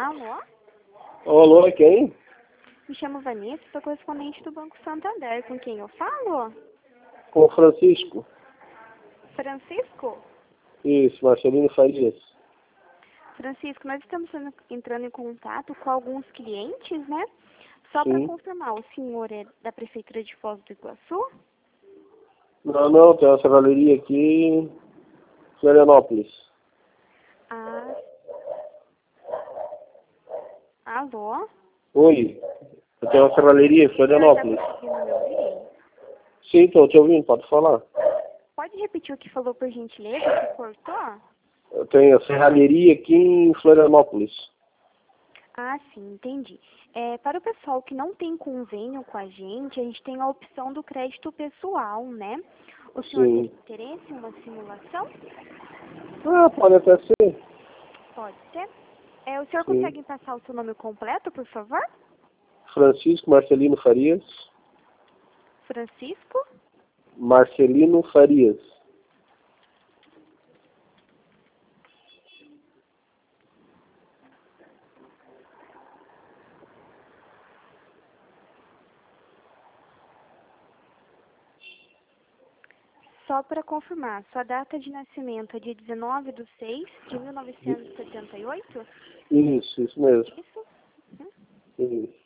Alô? Alô, é quem? Me chamo Vanessa, sou correspondente do Banco Santander. Com quem eu falo? Com o Francisco. Francisco? Isso, Marcelino Farias. Francisco, nós estamos entrando em contato com alguns clientes, né? Só para Sim. confirmar, o senhor é da Prefeitura de Foz do Iguaçu? Não, tem uma serralheria aqui em Florianópolis. Ah. Alô? Oi, eu tenho uma serralheria em Florianópolis. Está conseguindo me ouvir? Sim, estou te ouvindo, pode falar. Pode repetir o que falou, por gentileza, que cortou? Eu tenho a serralheria aqui em Florianópolis. Ah, sim, entendi. Para o pessoal que não tem convênio com a gente tem a opção do crédito pessoal, né? O senhor Sim. teria interesse em uma simulação? Ah, pode até ser. Pode ser. O senhor Sim. consegue passar o seu nome completo, por favor? Francisco Marcelino Farias. Francisco? Marcelino Farias. Só para confirmar, sua data de nascimento é dia 19/6/1978? Isso mesmo. Isso? Uhum. Isso.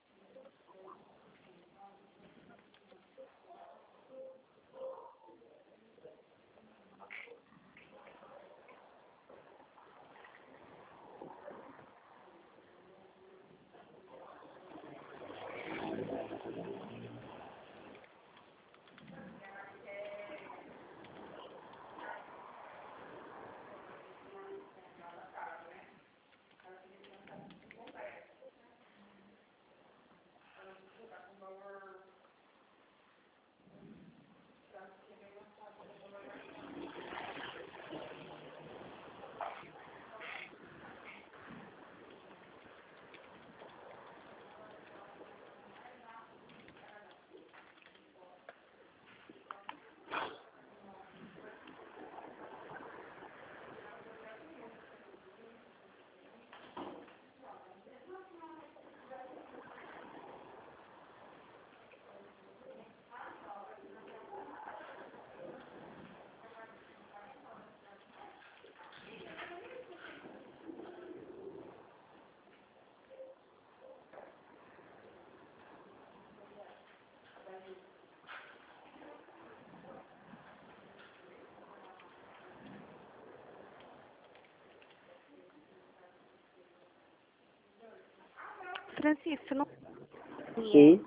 Francisco, não Sim.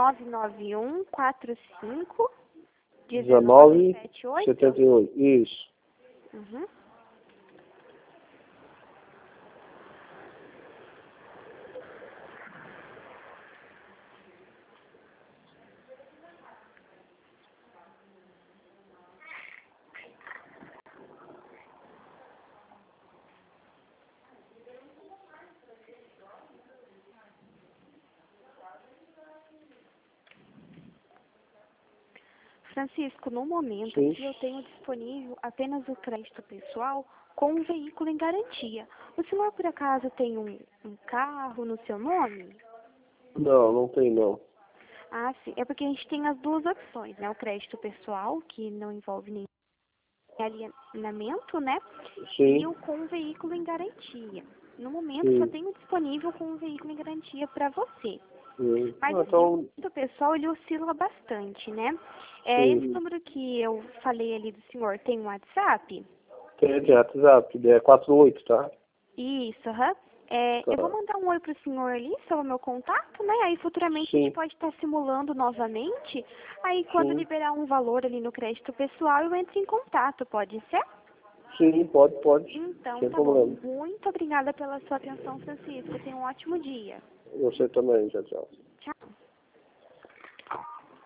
99145 1978? 1978. Isso. Uhum. Francisco, no momento Sim. aqui eu tenho disponível apenas o crédito pessoal com um veículo em garantia. O senhor, por acaso, tem um carro no seu nome? Não tem não. Ah, sim. É porque a gente tem as duas opções, né? O crédito pessoal, que não envolve nenhum alienamento, né? E Sim. o com veículo em garantia. No momento só Sim. tenho disponível com um veículo em garantia para você. Sim. Mas Ah, assim, o então, crédito pessoal ele oscila bastante, né? Esse sim. número que eu falei ali do senhor tem um WhatsApp? Tem WhatsApp, é 48, tá? Isso, aham. Eu vou Tá. mandar um oi pro senhor ali, seu meu contato, né? Aí futuramente a gente Sim. pode estar simulando novamente. Aí quando Sim. liberar um valor ali no crédito pessoal, eu entro em contato, pode ser? Sim, pode. Então, Sem tá bom. problema. Muito obrigada pela sua atenção, Francisco. Tenha um ótimo dia. Você também, tchau.